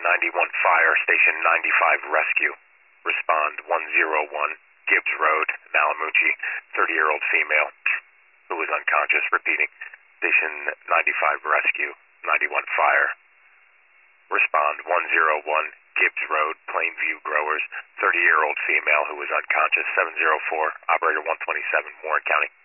91 Fire, Station 95 Rescue. Respond 101 Gibbs Road, Malamucci, 30-year-old female who was unconscious. Repeating, Station 95 Rescue, 91 Fire. Respond 101 Gibbs Road, Plainview Growers, 30-year-old female who was unconscious. 704, Operator 127, Warren County.